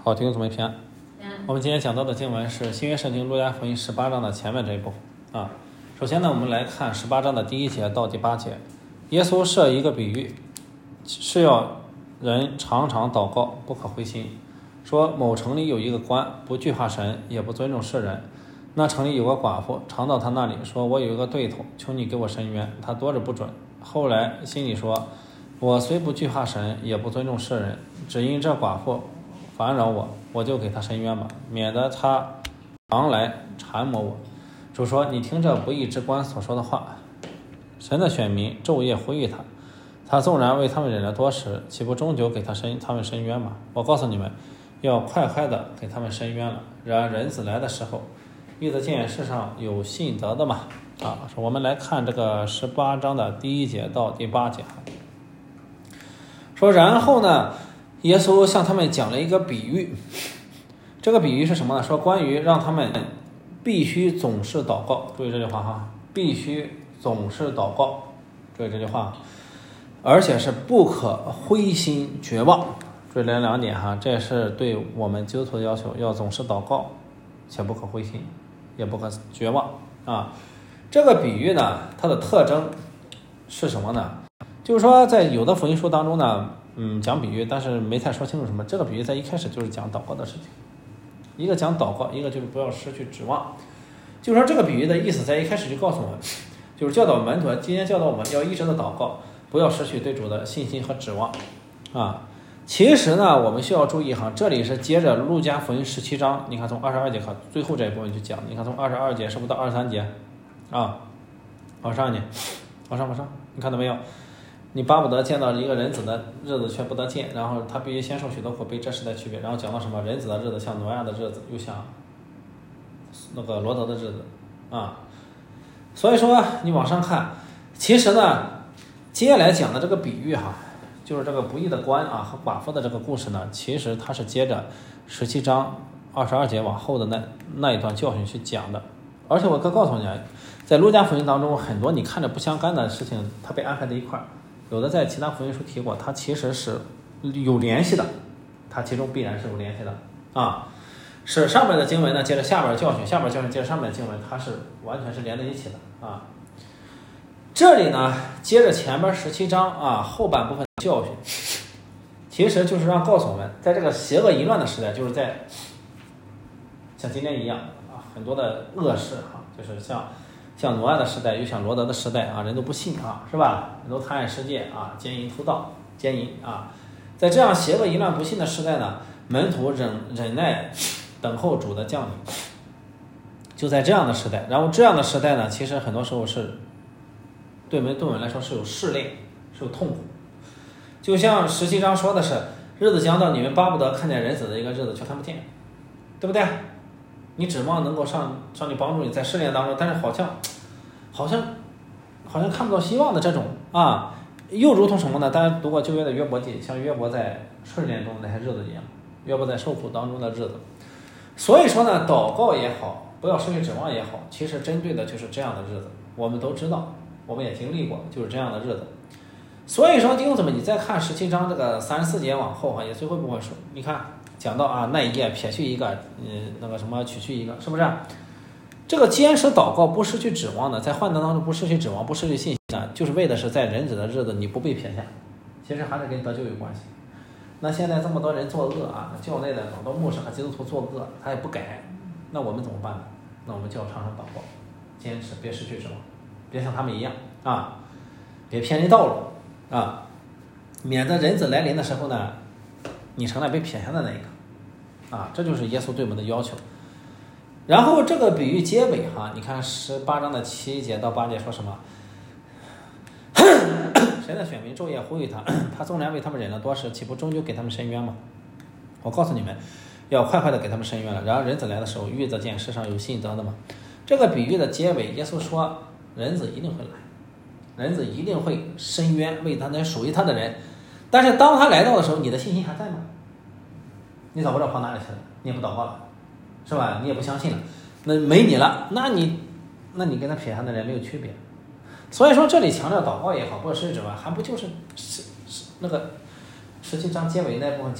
好，弟兄姊妹平安。我们今天讲到的经文是新约圣经路加福音18章的前面这一部分啊。首先呢，我们来看18章的第1节到第8节。耶稣设一个比喻，是要人常常祷告，不可灰心。说某城里有一个官，不惧怕神，也不尊重世人。那城里有个寡妇，常到他那里说：“我有一个对头，求你给我伸冤。”他多着不准。后来心里说：“我虽不惧怕神，也不尊重世人，只因这寡妇烦扰我，我就给他伸冤吧，免得他常来缠磨我。”主说：“你听这不义之官所说的话。神的选民昼夜呼吁他，他纵然为他们忍了多时，岂不终究给他们伸冤吗？我告诉你们，要快快的给他们伸冤了。然而人子来的时候，遇得见世上有信德的吗？”我们来看这个18章的第1节到第8节。说然后呢，耶稣向他们讲了一个比喻。这个比喻是什么呢？说关于让他们必须总是祷告。注意这句话哈，必须总是祷告。注意这句话，而且是不可灰心绝望。注意这2点哈，这是对我们基督徒的要求，要总是祷告，且不可灰心，也不可绝望啊。这个比喻呢，它的特征是什么呢？就是说在有的福音书当中呢，讲比喻，但是没太说清楚什么。这个比喻在一开始就是讲祷告的事情，一个讲祷告，一个就是不要失去指望。就是说这个比喻的意思在一开始就告诉我们，就是教导门徒，今天教导我们要一直的祷告，不要失去对主的信心和指望啊。其实呢，我们需要注意哈，这里是接着路加福音17章，你看从22节看最后这一部分就讲，你看从22节是不是到23节啊？往上呢，往上，你看到没有？你巴不得见到一个人子的日子，却不得见，然后他必须先受许多苦，被这时代区别。然后讲到什么？人子的日子像挪亚的日子，又像那个罗德的日子啊。所以说你往上看，其实呢，接下来讲的这个比喻哈，就是这个不义的官啊和寡妇的这个故事呢，其实它是接着17章22节往后的那一段教训去讲的。而且我可告诉你，在路加福音当中，很多你看着不相干的事情，它被安排在一块儿。有的在其他福音书提过，它其实是有联系的，它其中必然是有联系的啊。是上面的经文呢接着下边的教训，下边的教训接着上面的经文，它是完全是连在一起的啊。这里呢接着前边17章啊后半部分的教训，其实就是让告诉我们，在这个邪恶淫乱的时代，就是在像今天一样啊，很多的恶事啊，就是像挪亚的时代，又像罗德的时代啊，人都不信啊，是吧？人都贪爱世界啊，奸淫图盗，奸淫啊，在这样邪恶淫乱不信的时代呢，门徒忍耐等候主的降临。就在这样的时代，然后这样的时代呢，其实很多时候是对我们来说是有试炼，是有痛苦。就像17章说的是，日子将到，你们巴不得看见人子的一个日子，却看不见，对不对？你指望能够上帝帮助你在试炼当中，但是好像看不到希望的这种啊，又如同什么呢？大家读过旧约的约伯记，像约伯在试炼中的那些日子一样，约伯在受苦当中的日子。所以说呢，祷告也好，不要失去指望也好，其实针对的就是这样的日子。我们都知道，我们也经历过，就是这样的日子。所以说弟兄姊妹，你再看17章这个34节往后哈，也最后部分说，你看讲到啊，那一页撇去一个，那个什么取去一个，是不是？这个坚持祷告不失去指望的，在患难当中不失去指望，不失去信心的，就是为的是在人子的日子你不被撇下，其实还是跟得救有关系。那现在这么多人作恶啊，教内的很多牧师和基督徒作恶，他也不改，那我们怎么办呢？那我们就要常常祷告，坚持，别失去指望，别像他们一样啊，别偏离道路啊，免得人子来临的时候呢，你成了被撇下的那一个啊，这就是耶稣对我们的要求。然后这个比喻结尾哈，你看18章的7节到8节说什么？神的选民昼夜呼吁他，他纵然为他们忍了多时，岂不终究给他们伸冤吗？我告诉你们，要快快的给他们伸冤了。然而人子来的时候，遇得见世上有信德的吗？这个比喻的结尾，耶稣说人子一定会来，人子一定会伸冤，为他那属于他的人。但是当他来到的时候，你的信心还在吗？你早不知道跑哪里去了，你也不祷告了，是吧？你也不相信了，那没你了，那你跟他撇下的人没有区别。所以说这里强调祷告也好，或者是指望，还不就是那个17章结尾那部分讲到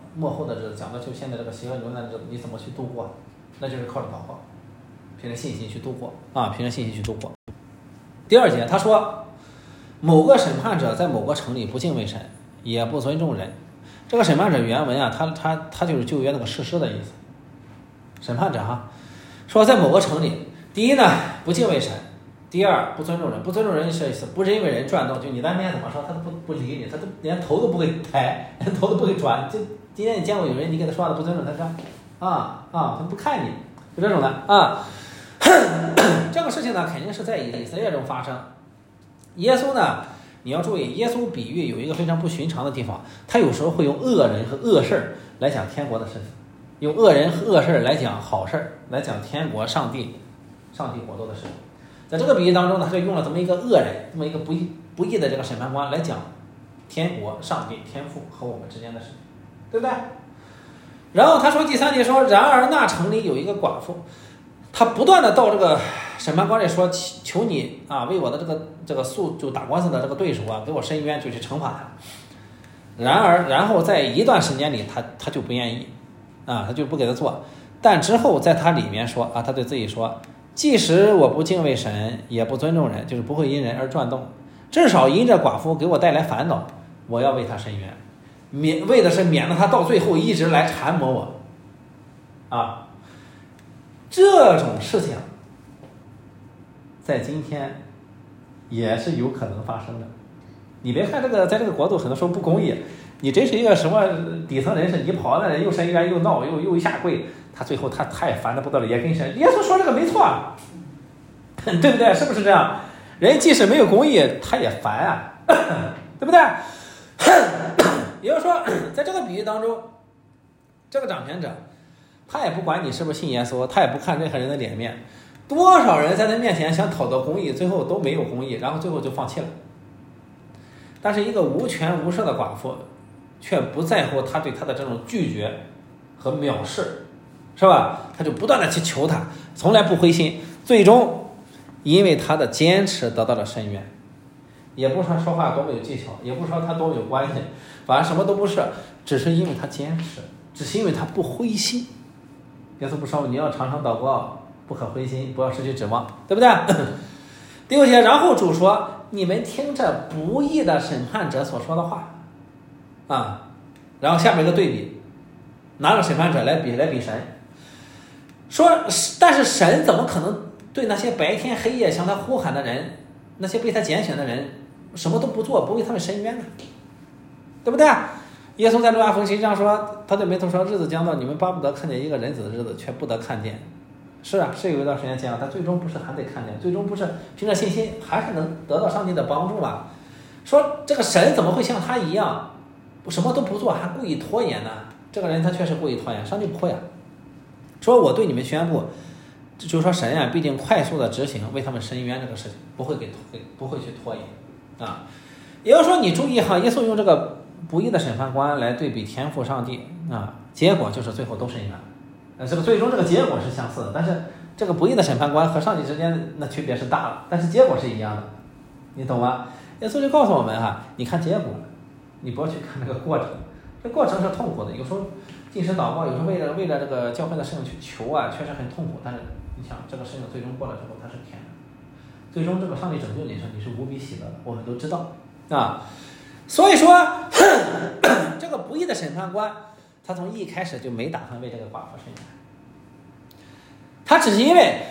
末后的日子，讲的就现在这个邪恶流难的日子，你怎么去度过？那就是靠着祷告，凭着信心去度过啊，凭着信心去度过。第二节他说，某个审判者在某个城里不敬畏神，也不尊重人。这个审判者原文啊，他就是旧约那个士师的意思。审判者哈，说在某个城里，第一呢不敬畏神，第二不尊重人。不尊重人是意思不因为人转动，就你在面怎么说他都不理你，他都连头都不会抬，连头都不会转。就今天你见过有人你给他说话的不尊重他说他不看你，就这种的啊。这个事情呢肯定是在以色列中发生。耶稣呢，你要注意，耶稣比喻有一个非常不寻常的地方，他有时候会用恶人和恶事来讲天国的事情，用恶人和恶事来讲好事，来讲天国上帝国度的事情。在这个比喻当中呢，他就用了这么一个恶人，这么一个不义的这个审判官来讲天国、上帝、天父和我们之间的事情，对不对？然后他说第3节说，然而那城里有一个寡妇，他不断的到这个审判官这说，求你啊，为我的这个就打官司的这个对手啊，给我伸冤，就去惩罚他。然后在一段时间里，他就不愿意啊，他就不给他做。但之后在他里面说啊，他对自己说，即使我不敬畏神，也不尊重人，就是不会因人而转动，至少因着寡妇给我带来烦恼，我要为他伸冤，为的是免得他到最后一直来缠磨我啊。这种事情在今天也是有可能发生的。你别看在这个国度很多时候不公义，你真是一个什么底层人士，你跑那人又伸冤又闹又下跪，他最后他也烦得不得了，也跟神。耶稣说这个没错，对不对？是不是这样？人即使没有公义，他也烦啊，对不对？也就是说，在这个比喻当中，这个掌权者他也不管你是不是信耶稣，他也不看任何人的脸面。多少人在他面前想讨到公义，最后都没有公义，然后最后就放弃了。但是一个无权无势的寡妇，却不在乎他对他的这种拒绝和藐视，是吧？他就不断的去求他，从来不灰心，最终因为他的坚持得到了伸冤。也不说说话多么有技巧，也不说他多么有关系，反正什么都不是，只是因为他坚持，只是因为他不灰心。耶稣不说你要常常祷告，不可灰心，不要失去指望，对不对？第6节，然后主说，你们听着不义的审判者所说的话啊。然后下面一个对比，拿着审判者来比神，说但是神怎么可能对那些白天黑夜向他呼喊的人，那些被他拣选的人什么都不做，不为他们伸冤呢？对不对？耶稣在路加福音这样说，他对门徒说，日子将到，你们巴不得看见一个人子的日子，却不得看见。是啊，是有一段时间这样，但最终不是还得看见，最终不是凭着信心还是能得到上帝的帮助嘛？说这个神怎么会像他一样什么都不做还故意拖延呢？这个人他确实故意拖延，上帝不会啊。说我对你们宣布，就是说神啊必定快速的执行为他们伸冤这个事情，不会去拖延啊。也就是说你注意哈，耶稣用这个不义的审判官来对比天父上帝啊，结果就是最后都伸冤。这个最终这个结果是相似的，但是这个不义的审判官和上帝之间那区别是大了，但是结果是一样的，你懂吗？耶稣就告诉我们哈，你看结果，你不要去看这个过程，这过程是痛苦的，有时候进食祷告，有时候为了这个教会的事情去求啊，确实很痛苦，但是你想这个事情最终过了之后，它是甜的，最终这个上帝拯救你时，你是无比喜乐的，我们都知道啊。所以说这个不义的审判官，他从一开始就没打算为这个寡妇伸冤，他只是因为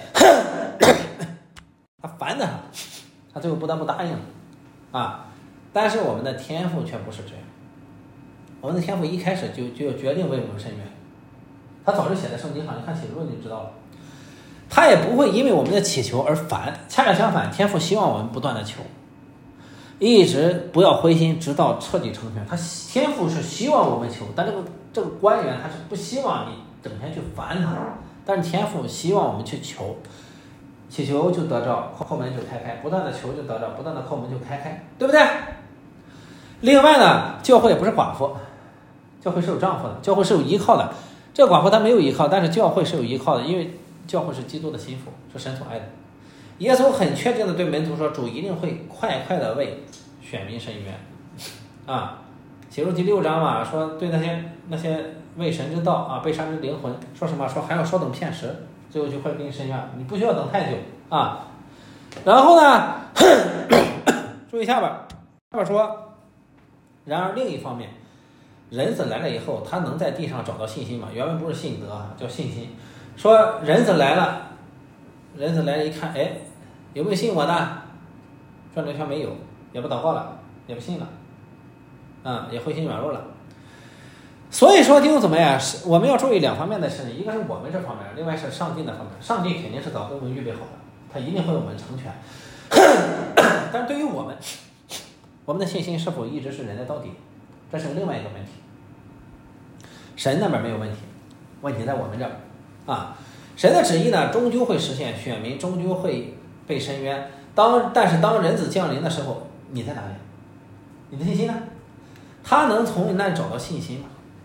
他烦的他最后不得不答应啊。但是我们的天父却不是这样，我们的天父一开始就要决定为我们伸冤，他早就写在圣经上，你看启示录你就知道了。他也不会因为我们的祈求而烦，恰恰相反，天父希望我们不断的求，一直不要灰心，直到彻底成全。他天父是希望我们求，但这个官员他是不希望你整天去烦他，但是天父希望我们去求，祈求就得着，叩门就开开，不断的求就得着，不断的叩门就开开，对不对？另外呢，教会也不是寡妇，教会是有丈夫的，教会是有依靠的。这个寡妇她没有依靠，但是教会是有依靠的，因为教会是基督的心腹，是神所爱的。耶稣很确定的对门徒说，主一定会快快的为选民伸冤啊。 启示录第6章嘛，说对那些为神之道啊被杀之灵魂，说什么？说还要稍等片时，最后就会给你伸冤，你不需要等太久啊。然后呢，注意下边说，然而另一方面，人子来了以后，他能在地上找到信心吗？原文不是信德，叫信心。说人子来了一看，哎，有没有信我的？转了一圈没有，也不祷告了，也不信了，也灰心软弱了。所以说弟兄姊妹啊，我们要注意2方面的事情，一个是我们这方面，另外是上帝的方面。上帝肯定是早给我们预备好的，他一定会为我们成全。但是对于我们的信心是否一直是人的到底，这是另外一个问题。神那边没有问题，问题在我们这儿啊。神的旨意呢，终究会实现，选民终究会被伸冤。但是当人子降临的时候，你在哪里？你的信心呢？他能从你那里找到信心吗？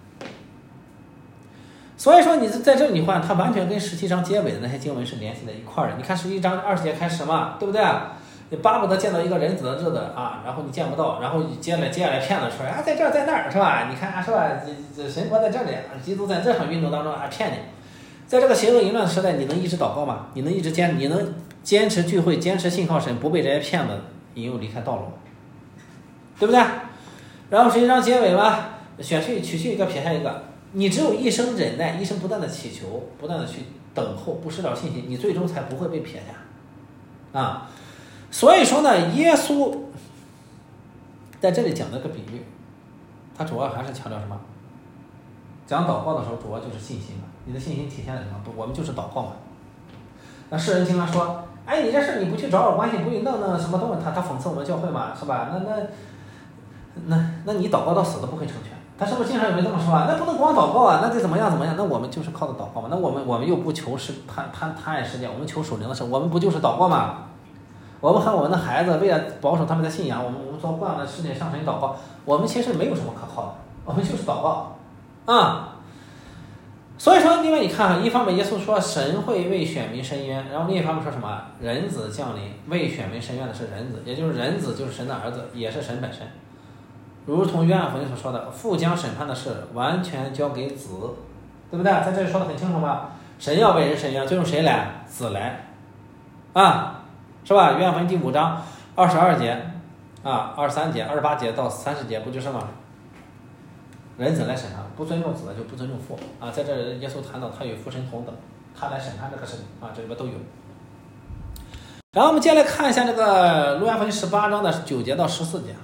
所以说你在这里你看，它完全跟17章结尾的那些经文是联系在一块儿的。你看11章20节开始嘛，对不对？你巴不得见到一个人子的日子啊，然后你见不到，然后接下来骗子出来啊，在这儿在那儿是吧？你看是吧？这神国在这里，基督在这场运动当中啊骗你。在这个邪恶淫乱的时代，你能一直祷告吗？你能坚持聚会，坚持信靠神，不被这些骗子引诱离开道路，对不对？然后11章结尾嘛，取去一个撇下一个，你只有一生忍耐，一生不断的祈求，不断的去等候，不失了信心，你最终才不会被撇下啊。所以说呢，耶稣在这里讲了个比喻，他主要还是强调什么？讲祷告的时候主要就是信心嘛，你的信心体现在什么？我们就是祷告嘛。那世人经常说，哎，你这事你不去找找关系，不去弄什么东西，他讽刺我们教会嘛，是吧？那你祷告到死都不会成全。他是不是经常有人这么说啊？那不能光祷告啊，那得怎么样？那我们就是靠着祷告嘛。那我们又不求贪爱世界，我们求属灵的事，我们不就是祷告嘛？我们和我们的孩子为了保守他们的信仰，我们做惯了事情向神祷告，我们其实没有什么可靠的，我们就是祷告啊。所以说，因为你看，一方面耶稣说神会为选民伸冤，然后另一方面说什么人子降临，为选民伸冤的是人子，也就是人子就是神的儿子，也是神本身。如同约翰福音所说的，父将审判的事完全交给子，对不对？在这里说的很清楚吧？神要为人伸冤，最终谁来？子来啊，是吧？约翰福音第5章22节啊，23节、28节到30节不就是吗？人子来审判，不尊重子的就不尊重父啊。在这耶稣谈到他与父神同等，他来审判这个事情啊，这里边都有。然后我们接下来看一下这个路加福音18章的9节到14节。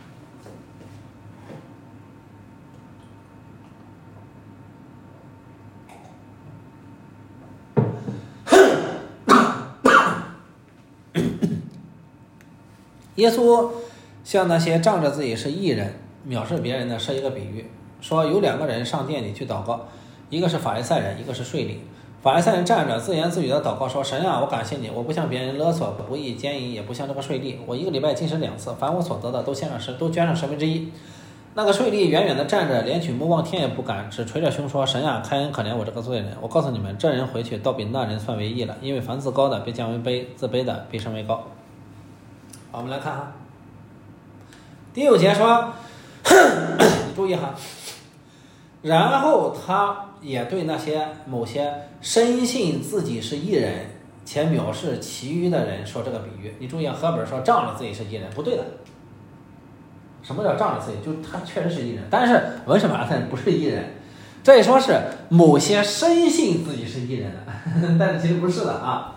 耶稣向那些仗着自己是义人藐视别人的设一个比喻，说有2个人上殿里去祷告，一个是法利赛人，一个是税吏。法利赛人站着自言自语的祷告说，神啊，我感谢你，我不向别人勒索不义奸淫，也不像这个税吏，我1个礼拜禁食2次，凡我所得的都捐上1/10。那个税吏远远的站着，连举目望天也不敢，只捶着胸说，神啊，开恩可怜我这个罪人。我告诉你们，这人回去倒比那人算为义了，因为凡自高的被降为卑，自卑的被升为高。好，我们来看哈，第9节说，你注意哈，然后他也对那些某些深信自己是义人且藐视其余的人说这个比喻。你注意，和本说仗着自己是义人，不对的。什么叫仗着自己？就他确实是义人，但是文士法利赛人不是义人。这里说是某些深信自己是义人的，但是其实不是的啊。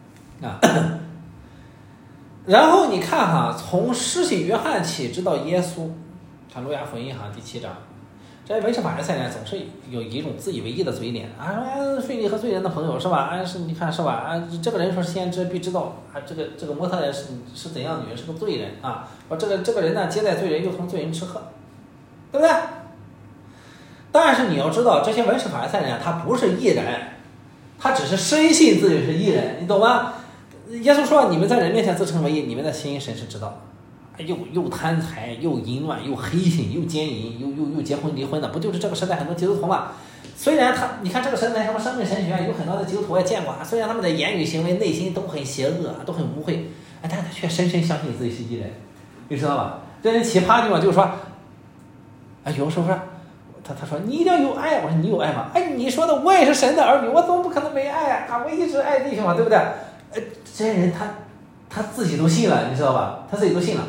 然后你看哈，从施洗约翰起直到耶稣，看路加福音哈第7章，这些文士法利赛人总是有一种自以为义的嘴脸啊，税吏和罪人的朋友是吧？啊，是你看是吧？啊，这个人说是先知必知道啊，这个摩特人是怎样的女人，是个罪人啊。说这个人呢接待罪人，又同罪人吃喝，对不对？但是你要知道，这些文士法利赛人他不是义人，他只是深信自己是义人，你懂吗？耶稣说，你们在人面前自称为义，你们的心神是知道的。又贪财，又淫乱，又黑心，又奸淫，又结婚离婚的，不就是这个时代很多基督徒嘛？虽然你看这个时代什么生命神学院有很多的基督徒也见过啊，虽然他们的言语行为内心都很邪恶，都很污秽，但他却深深相信自己是义人，你知道吧？这人奇葩的地方就是说， 有的时候说他说你一定要有爱，我说你有爱吗？你说的我也是神的儿女，我怎么不可能没爱啊？我一直爱弟兄嘛，对不对？这些人他自己都信了，你知道吧？他自己都信了。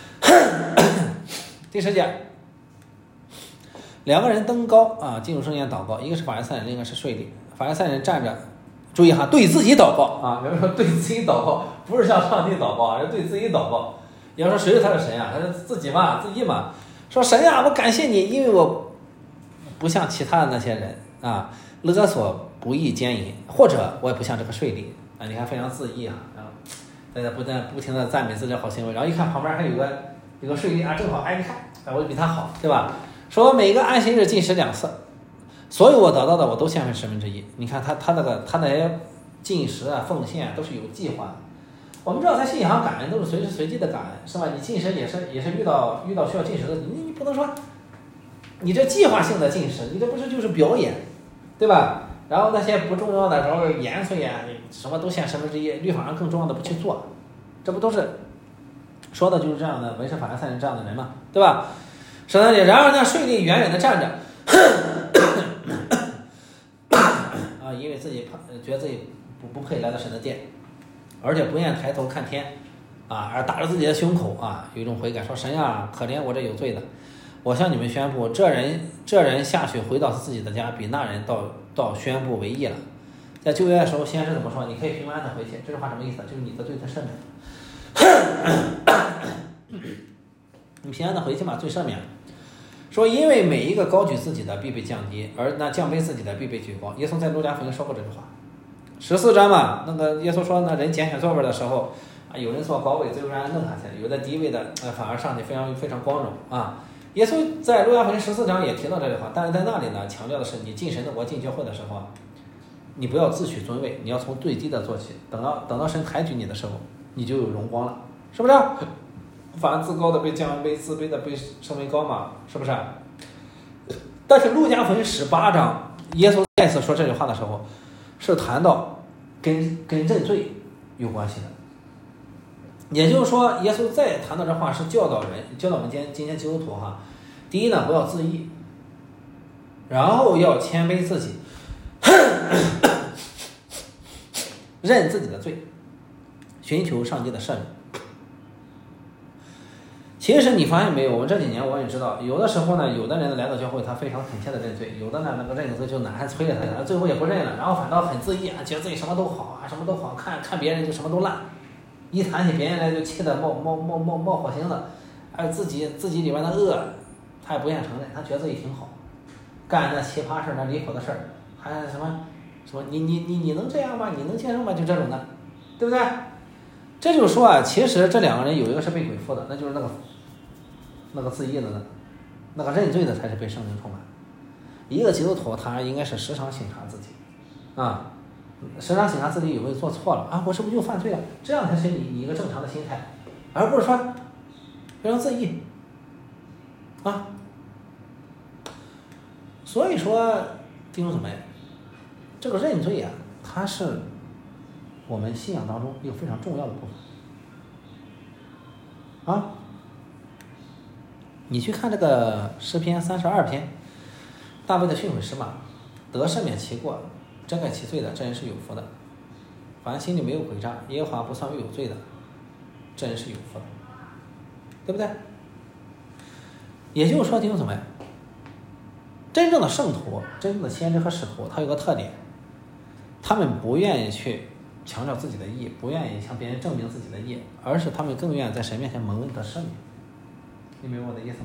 第10节，两个人登高啊，进入圣殿祷告，一个是法利赛人，另一个是税吏。法利赛人站着，注意哈，对自己祷告啊，有人说对自己祷告，不是向上帝祷告啊，是对自己祷告。你要说谁是他的神啊？他是自己嘛，自己嘛。说神啊，我感谢你，因为我不像其他的那些人啊，勒索不义奸淫，或者我也不像这个税吏啊。你看非常自义啊，然后大家不停的赞美自己的好行为，然后一看旁边还有个税吏啊，正好你看我比他好，对吧？说每个安息日禁食2次，所有我得到的我都献上1/10。你看他那些禁食啊、奉献都是有计划的。我们知道他信仰感恩都是随时随地的感恩，是吧？你禁食也是遇到需要禁食的，你不能说你这计划性的禁食，你这不是就是表演，对吧？然后那些不重要的时候严肃呀，什么都献1/10，律法上更重要的不去做，这不都是说的就是这样的文士法利赛人这样的人嘛，对吧？13节，然而呢，税吏远远的站着，啊，因为自己觉得自己不配来到神的殿，而且不愿抬头看天，啊，而打着自己的胸口啊，有一种悔改，说神啊，可怜我这有罪的。我向你们宣布，这人下去回到自己的家，比那人到宣布为义了。在旧约的时候，先知怎么说？你可以平安的回去。这句话什么意思？就是你的罪得赦免。你平安的回去嘛，罪赦免。说因为每一个高举自己的必被降低，而那降卑自己的必被举高。耶稣在路加福音说过这句话。14章嘛，那个耶稣说，那人拣选座位的时候啊，有人坐高位，最后让人弄下去；有的低位的，反而上去非常光荣啊。耶稣在路加福音14章也提到这句话，但是在那里呢，强调的是你进神的国、进教会的时候，你不要自取尊位，你要从最低的做起，等到神抬举你的时候，你就有荣光了，是不是？凡自高的被降为卑，自卑的被升为高嘛，是不是？但是路加福音18章，耶稣再次说这句话的时候，是谈到跟认罪有关系的。也就是说，耶稣再谈到这话是教导我们今天基督徒哈，第一呢，不要自义，然后要谦卑自己，认自己的罪，寻求上帝的赦免。其实你发现没有，我们这几年我也知道，有的时候呢，有的人来到教会，他非常恳切的认罪，有的呢，那个认罪就难催着他，最后也不认了，然后反倒很自义啊，觉得自己什么都好啊，什么都好，看别人就什么都烂，一谈起别人来就气得冒火星子，自己里边的恶，他也不愿承认，他觉得自己挺好，干那奇葩事那离谱的事儿，还什么你能这样吗？你能接受吗？就这种的，对不对？这就是说啊，其实这两个人有一个是被鬼附的，那就是那个自义的那个认罪的才是被圣灵充满。一个基督徒他应该是时常省察自己啊，时常省察自己有没有做错了啊，我是不是又犯罪了？这样才是你一个正常的心态，而不是说非常自义啊。所以说弟兄姊妹，这个认罪啊，它是我们信仰当中一个非常重要的部分啊。你去看这个诗篇32篇，大卫的训诲诗嘛，得赦免其过，遮盖其罪的，这人是有福的。凡心里没有诡诈，耶和华不算为有罪的，这人是有福的，对不对？也就是说，弟兄姊妹，真正的圣徒、真正的先知和使徒，他有个特点，他们不愿意去强调自己的义，不愿意向别人证明自己的义，而是他们更愿意在神面前蒙恩得赦免。你明白我的意思吗？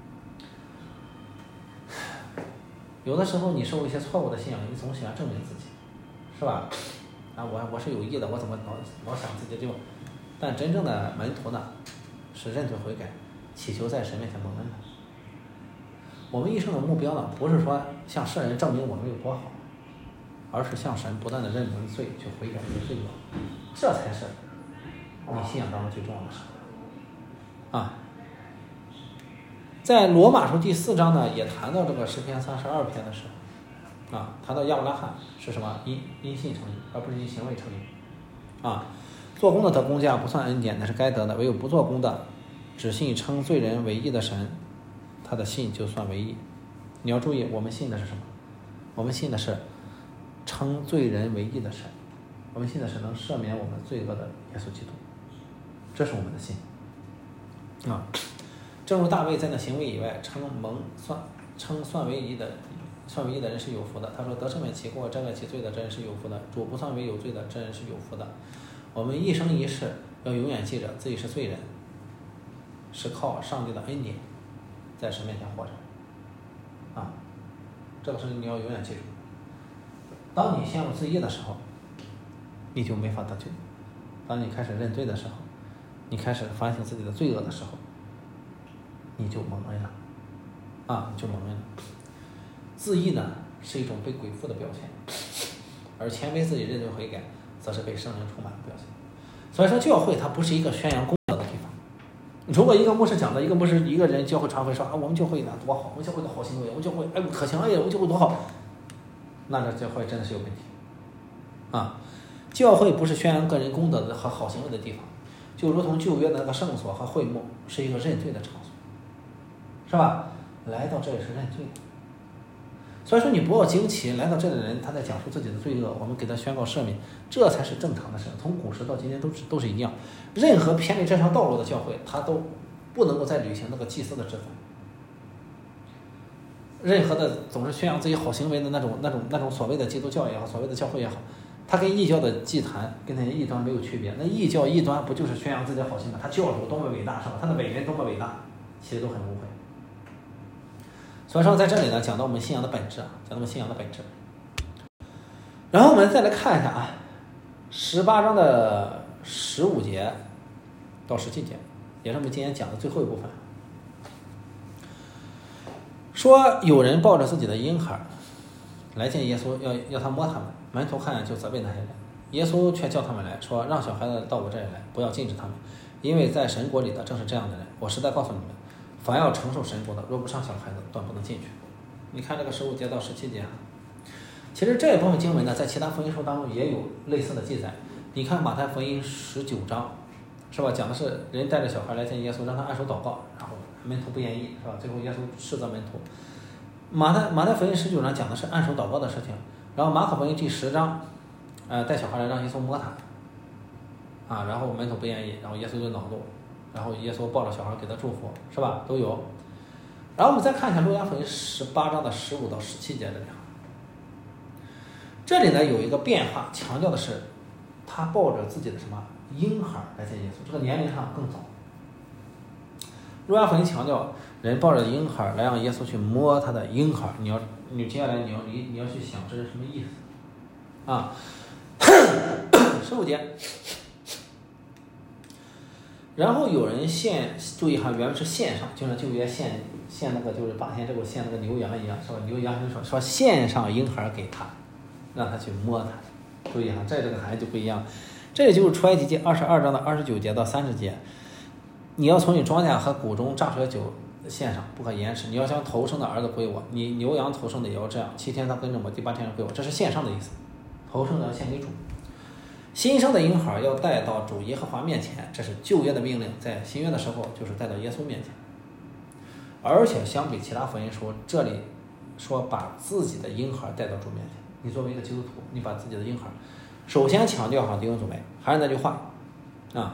有的时候你受一些错误的信仰，你总喜欢证明自己，是吧？啊，我是有意的，我怎么老想自己就……但真正的门徒呢，是认罪悔改，祈求在神面前蒙恩的。我们一生的目标呢，不是说向世人证明我们有多好，而是向神不断的认我们的罪，去悔改你的罪恶，这才是你信仰当中最重要的事啊。在罗马书第4章呢，也谈到这个诗篇32篇的时候啊，谈到亚伯拉罕是什么？因信称义，而不是因行为称义啊。做工的得工价不算恩典，那是该得的；唯有不做工的，只信称罪人为义的神， 他的信就算为义。你要注意，我们信的是什么？我们信的是称罪人为义的神，我们信的是能赦免我们罪恶的耶稣基督，这是我们的信啊。正如大卫在那行为以外称算为义的人是有福的。他说：“得赦免其过、遮盖其罪的，这人是有福的；主不算为有罪的，这人是有福的。”我们一生一世要永远记着自己是罪人，是靠上帝的恩典在神面前活着啊。这个事你要永远记住。当你陷入自义的时候，你就没法得救；当你开始认罪的时候，你开始反省自己的罪恶的时候，你就蒙恩了啊，你就蒙恩了。自义呢是一种被鬼附的表现，而谦卑自己认罪悔改则是被圣灵充满的表现。所以说教会它不是一个宣扬功德的地方。如果一个牧师讲的，一个人教会传会说啊，我们教会呢多好，我们教会的好行为，我们教会哎可行，哎我们教会多好，那这教会真的是有问题啊。教会不是宣扬个人功德的和好行为的地方，就如同旧约的那个圣所和会幕是一个认罪的场所，是吧？来到这里是认罪的。所以说你不要惊奇，来到这里的人他在讲述自己的罪恶，我们给他宣告赦免，这才是正常的事。从古时到今天都是一样，任何偏离这条道路的教会，他都不能够再履行那个祭司的职分。任何的总是宣扬自己好行为的那种所谓的基督教也好，所谓的教会也好，他跟异教的祭坛跟那些异端没有区别。那异教异端不就是宣扬自己的好行为？他教主多么伟大是吧？他的伟人多么伟大，其实都很污秽。所以说在这里呢，讲到我们信仰的本质啊，讲到我们信仰的本质。然后我们再来看一下啊，18章的15节到17节，也是我们今天讲的最后一部分。说有人抱着自己的婴孩来见耶稣，要他摸他们，门徒看见就责备那些人，耶稣却叫他们来说，让小孩子到我这里来，不要禁止他们，因为在神国里的正是这样的人。我实在告诉你们，凡要承受神国的，若不生小孩子，断不能进去。你看这个15节到17节，其实这一部分经文呢，在其他福音书当中也有类似的记载。你看马太福音19章，是吧？讲的是人带着小孩来见耶稣，让他按手祷告，然后门徒不愿意，是吧？最后耶稣斥责门徒。马太福音19章讲的是按手祷告的事情，然后马可福音第10章，带小孩来让耶稣摸他，啊，然后门徒不愿意，然后耶稣就恼怒。然后耶稣抱着小孩给他祝福，是吧？都有。然后我们再看一下路加福音18章的15到17节这里，这里呢有一个变化，强调的是他抱着自己的什么婴孩来见耶稣，这个年龄上更早。路加福音强调人抱着婴孩来让耶稣去摸他的婴孩，你接下来你要去想这是什么意思啊？15节。然后有人注意哈，原文是献上，就像旧约献那个就是8天之后献那个牛羊一样，是吧？牛羊说献上婴孩给他，让他去摸他。注意哈，这个含义就不一样。这里就是出埃及记22章的29节到30节，你要从你庄稼和谷中榨出来酒献上，不可延迟。你要将头生的儿子归我，你牛羊头生的也要这样，7天他跟着我，第8天归我。这是献上的意思，头生的要献给主。新生的婴孩要带到主耶和华面前，这是旧约的命令，在新约的时候就是带到耶稣面前。而且相比其他福音书，这里说把自己的婴孩带到主面前。你作为一个基督徒，你把自己的婴孩，首先强调哈弟兄姊妹，还是那句话啊，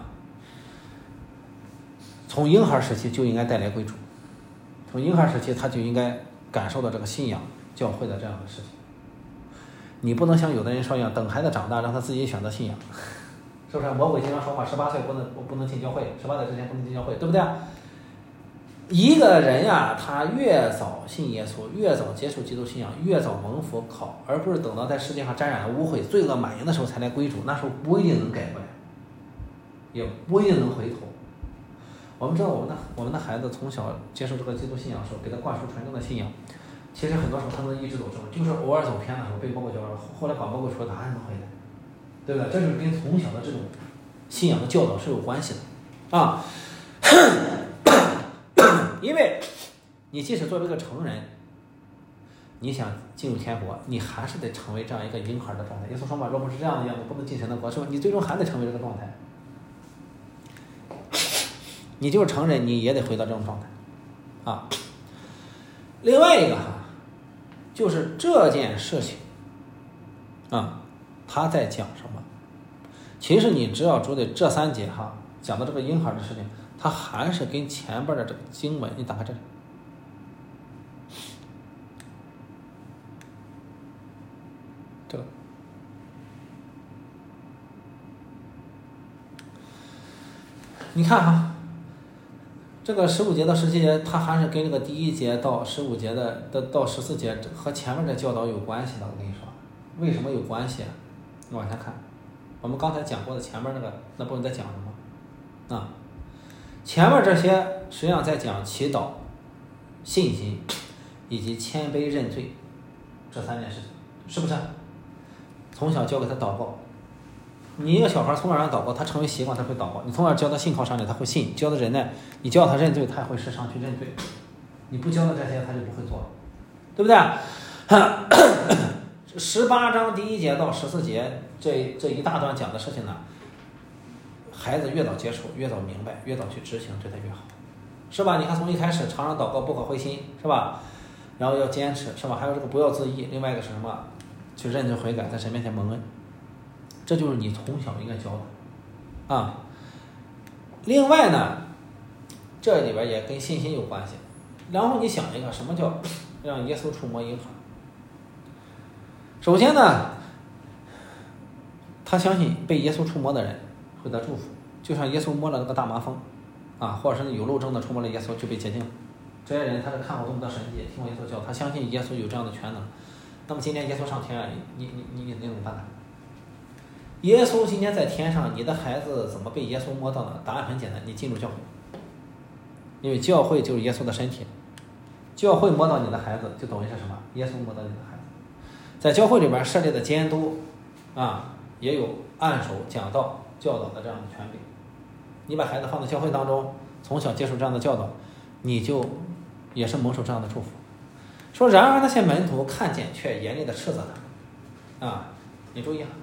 从婴孩时期就应该带来归主，从婴孩时期他就应该感受到这个信仰教会的这样的事情。你不能像有的人说一样，等孩子长大让他自己选择信仰，是不是？魔鬼经常说话，18岁不能进教会，18岁之前不能进教会，对不对？一个人呀，他越早信耶稣，越早接受基督信仰，越早蒙福考，而不是等到在世界上沾染了污秽、罪恶满盈的时候才来归主，那时候不一定能改过来，也不一定能回头。我们知道我们的孩子从小接受这个基督信仰的时候，给他灌输纯正的信仰。其实很多时候他们一直走正，就是偶尔走偏的时候被魔鬼教导，后来把魔鬼说他还能回来，对不对？这就是跟从小的这种信仰的教导是有关系的啊。因为你即使作为一个成人，你想进入天国，你还是得成为这样一个婴孩的状态。耶稣说嘛，若不是这样的样子，不能进神的国，是吧？你最终还得成为这个状态。你就是成人，你也得回到这种状态啊。 另外一个就是这件事情他在讲什么？其实你只要注意这3节讲的这个婴孩的事情，它还是跟前边的这个经文，你打开这里，这个你看这个15节到17节，它还是跟这个第1节到15节到14节和前面的教导有关系的。我跟你说，为什么有关系？你往下看，我们刚才讲过的前面那部分在讲什么？前面这些实际上在讲祈祷、信心以及谦卑认罪这3件事情，是不是？从小教给他祷告。你一个小孩从小让他祷告，他成为习惯，他会祷告。你从小教他信靠上帝，他会信；教他忍耐，你教他认罪，他也会时常去认罪。你不教他这些，他就不会做，对不对？18章第1节到14节这一大段讲的事情呢，孩子越早接触，越早明白，越早去执行，对他越好，是吧？你看从一开始常常祷告，不可灰心，是吧？然后要坚持，是吧？还有这个不要自义，另外一个是什么？去认罪悔改，在神面前蒙恩。这就是你从小应该教的另外呢，这里边也跟信心有关系。然后你想一个，什么叫让耶稣触摸婴孩？首先呢，他相信被耶稣触摸的人会得祝福，就像耶稣摸了那个大麻风或者是有漏症的触摸了耶稣就被洁净了。这些人他是看过多么的神迹，听过耶稣教，他相信耶稣有这样的全能。那么今天耶稣上天了，你怎么办呢？耶稣今天在天上，你的孩子怎么被耶稣摸到呢？答案很简单，你进入教会，因为教会就是耶稣的身体，教会摸到你的孩子就等于是什么？耶稣摸到你的孩子。在教会里边设立的监督也有按手讲道教导的这样的权柄。你把孩子放在教会当中，从小接受这样的教导，你就也是蒙受这样的祝福。说然而那些门徒看见却严厉的斥责他你注意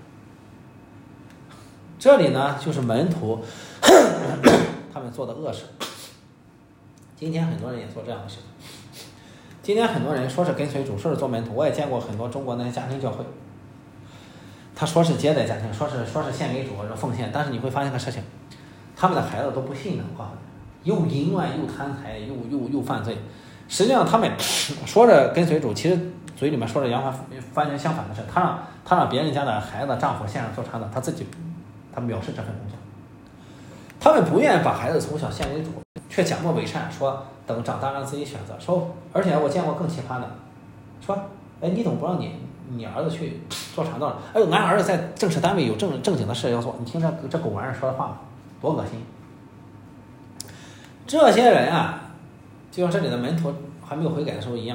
这里呢就是门徒他们做的恶事。今天很多人也做这样的事情。今天很多人说是跟随主，说是做门徒，我也见过很多中国那些家庭教会，他说是接待家庭，说是献给主奉献，但是你会发现个事情，他们的孩子都不信的，我告诉你，又淫乱又贪财又犯罪。实际上他们说着跟随主，其实嘴里面说着完全相反的事。他让别人家的孩子丈夫献上做传道，他藐视这份工作。他们不愿意把孩子从小献给主，却假冒伪善，说等长大让自己选择。说而且我见过更奇葩的，说你怎么不让你儿子去做传道了？俺儿子在正式单位有正经的事要做。你听这狗玩意儿说的话多恶心。这些人就像这里的门徒还没有悔改的时候一样，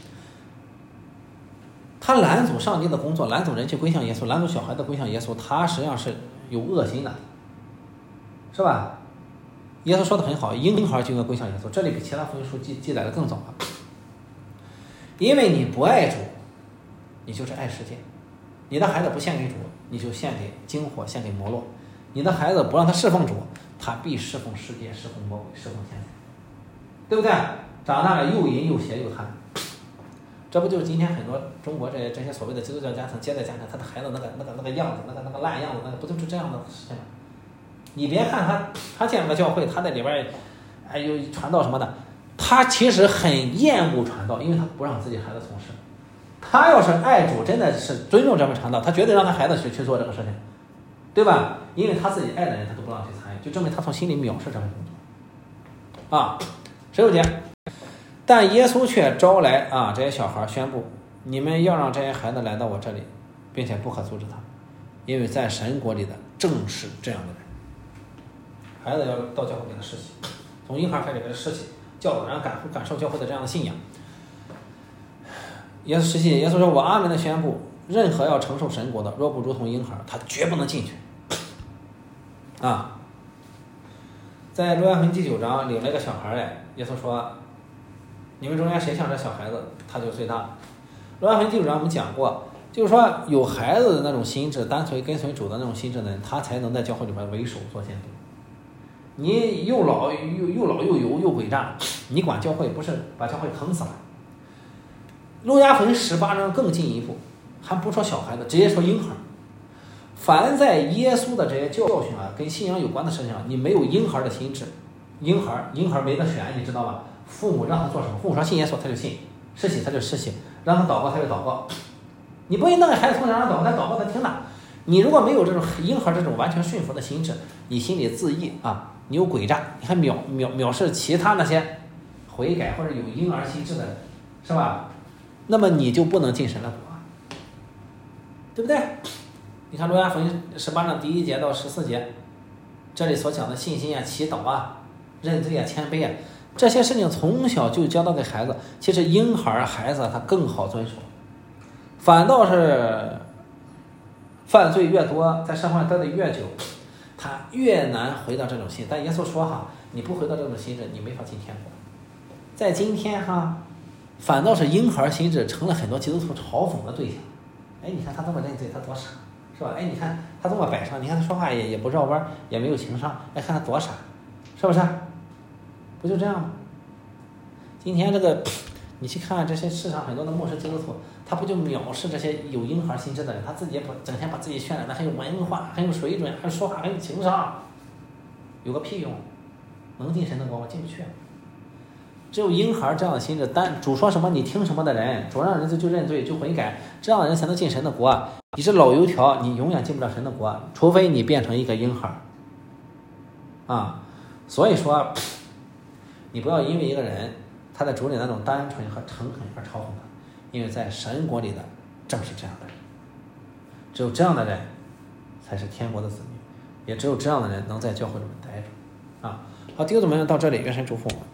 他拦阻上帝的工作，拦阻人去归向耶稣，拦阻小孩子归向耶稣，他实际上是有恶心的，是吧？耶稣说的很好，婴孩就应该归向耶稣，这里比其他福音书记载的更早了。因为你不爱主，你就是爱世界。你的孩子不献给主，你就献给金火，献给摩洛。你的孩子不让他侍奉主，他必侍奉世界，侍奉魔鬼，侍奉天才，对不对？长大了又淫又邪又贪，这不就是今天很多中国这些所谓的基督教家庭接待家庭，他的孩子那个样子，那个烂样子，不就是这样的事情吗？你别看他建了个教会，他在里边有传道什么的，他其实很厌恶传道，因为他不让自己孩子从事。他要是爱主，真的是尊重这份传道，他绝对让他孩子去做这个事情，对吧？因为他自己爱的人，他都不让去参与，就证明他从心里藐视这份工作。16节，但耶稣却招来这些小孩，宣布：你们要让这些孩子来到我这里，并且不可阻止他，因为在神国里的正是这样的人。孩子要到教会给他施洗，从婴孩开始给他施洗，教导人感受教会的这样的信仰。耶稣说：我阿门的宣布，任何要承受神国的，若不如同婴孩，他绝不能进去。在约翰第9章领了一个小孩来，耶稣说：你们中间谁像这小孩子，他就最大。约翰第9章我们讲过，就是说有孩子的那种心智，单纯跟随主的那种心智的人，他才能在教会里面为首做监督。你又老又油又诡诈，你管教会不是把教会坑死了？ 路加福音18章更进一步，还不说小孩子，直接说婴孩。凡在耶稣的这些教训啊，跟信仰有关的事情啊，你没有婴孩的心智，婴孩没得选，你知道吧？父母让他做什么，父母说信耶稣他就信，施洗他就施洗，让他祷告他就祷告。你不会那个孩子从小让祷告，他祷告他听的。你如果没有这种婴孩这种完全顺服的心智，你心里自意啊，你有诡诈，你还藐视其他那些悔改或者有婴儿心智的人，是吧？那么你就不能进神的国，对不对？你看路加福音18章第1节到14节，这里所讲的信心啊、祈祷啊、认罪啊、谦卑啊，这些事情从小就教导给孩子。其实婴孩子他更好遵守，反倒是犯罪越多，在社会上待得越久，他越难回到这种心。但耶稣说哈，你不回到这种心智，你没法进天国。在今天哈，反倒是婴孩心智成了很多基督徒嘲讽的对象。哎，你看他这么认罪，他多傻，是吧？哎，你看他这么摆上，你看他说话也不绕弯，也没有情商，哎，看他多傻，是不是？不就这样吗？今天这个，你去看这些市场很多的牧师基督徒，他不就藐视这些有婴孩心智的人？他自己也整天把自己渲染的很有文化、很有水准，还说话很有情商，有个屁用？能进神的国吗？进不去。只有婴孩这样的心智，主说什么你听什么的人，主让人就认罪就悔改，这样的人才能进神的国。你是老油条，你永远进不了神的国，除非你变成一个婴孩啊。所以说，你不要因为一个人他的主里那种单纯和诚恳而嘲讽他，因为在神国里的正是这样的人，只有这样的人才是天国的子女，也只有这样的人能在教会里面待着啊。好，第一个组分享到这里，愿神祝福我们。